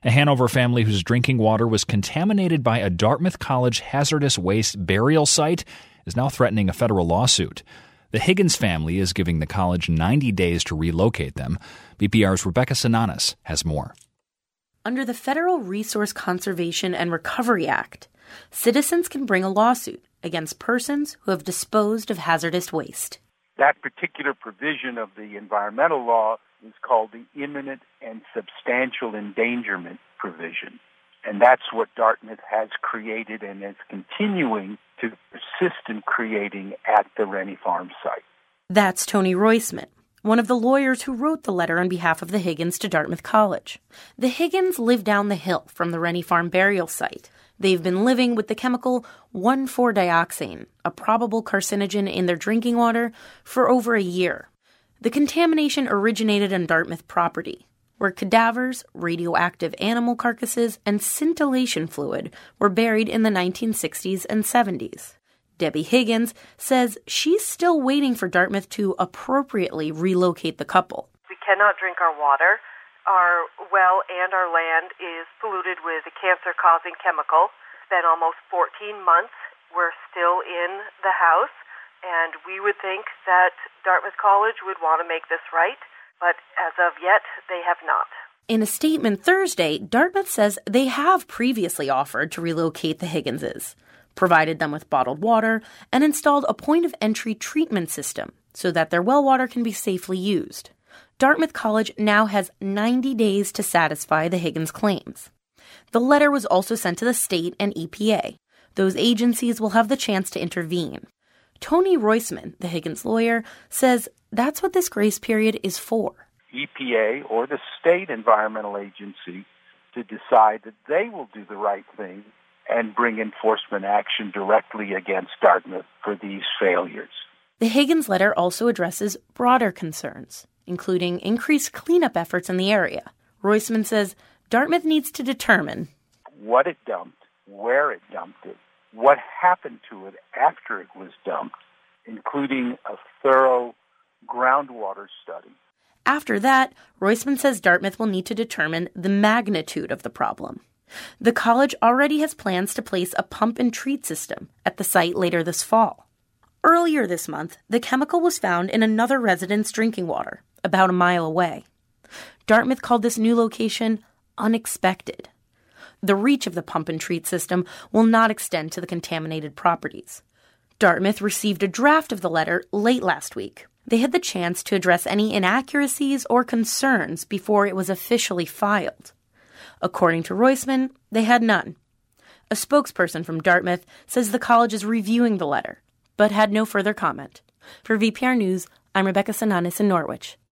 A Hanover family whose drinking water was contaminated by a Dartmouth College hazardous waste burial site is now threatening a federal lawsuit. The Higgins family is giving the college 90 days to relocate them. BPR's Rebecca Sananes has more. Under the Federal Resource Conservation and Recovery Act, citizens can bring a lawsuit against persons who have disposed of hazardous waste. That particular provision of the environmental law is called the imminent and substantial endangerment provision. And that's what Dartmouth has created and is continuing to persist in creating at the Rennie Farm site. That's Tony Roisman, one of the lawyers who wrote the letter on behalf of the Higgins to Dartmouth College. The Higgins live down the hill from the Rennie Farm burial site. They've been living with the chemical 1,4-dioxane, a probable carcinogen in their drinking water, for over a year. The contamination originated on Dartmouth property, where cadavers, radioactive animal carcasses, and scintillation fluid were buried in the 1960s and 70s. Debbie Higgins says she's still waiting for Dartmouth to appropriately relocate the couple. We cannot drink our water. Our well and our land is polluted with a cancer-causing chemical. It's been almost 14 months. We're still in the house, and we would think that Dartmouth College would want to make this right, but as of yet, they have not. In a statement Thursday, Dartmouth says they have previously offered to relocate the Higginses, provided them with bottled water, and installed a point-of-entry treatment system so that their well water can be safely used. Dartmouth College now has 90 days to satisfy the Higgins claims. The letter was also sent to the state and EPA. Those agencies will have the chance to intervene. Tony Roisman, the Higgins lawyer, says that's what this grace period is for. EPA or the state environmental agency to decide that they will do the right thing and bring enforcement action directly against Dartmouth for these failures. The Higgins letter also addresses broader concerns, including increased cleanup efforts in the area. Roisman says Dartmouth needs to determine what it dumped, where it dumped it, what happened to it after it was dumped, including a thorough groundwater study. After that, Roisman says Dartmouth will need to determine the magnitude of the problem. The college already has plans to place a pump-and-treat system at the site later this fall. Earlier this month, the chemical was found in another resident's drinking water, about a mile away. Dartmouth called this new location unexpected. The reach of the pump-and-treat system will not extend to the contaminated properties. Dartmouth received a draft of the letter late last week. They had the chance to address any inaccuracies or concerns before it was officially filed. According to Roisman, they had none. A spokesperson from Dartmouth says the college is reviewing the letter, but had no further comment. For VPR News, I'm Rebecca Sananes in Norwich.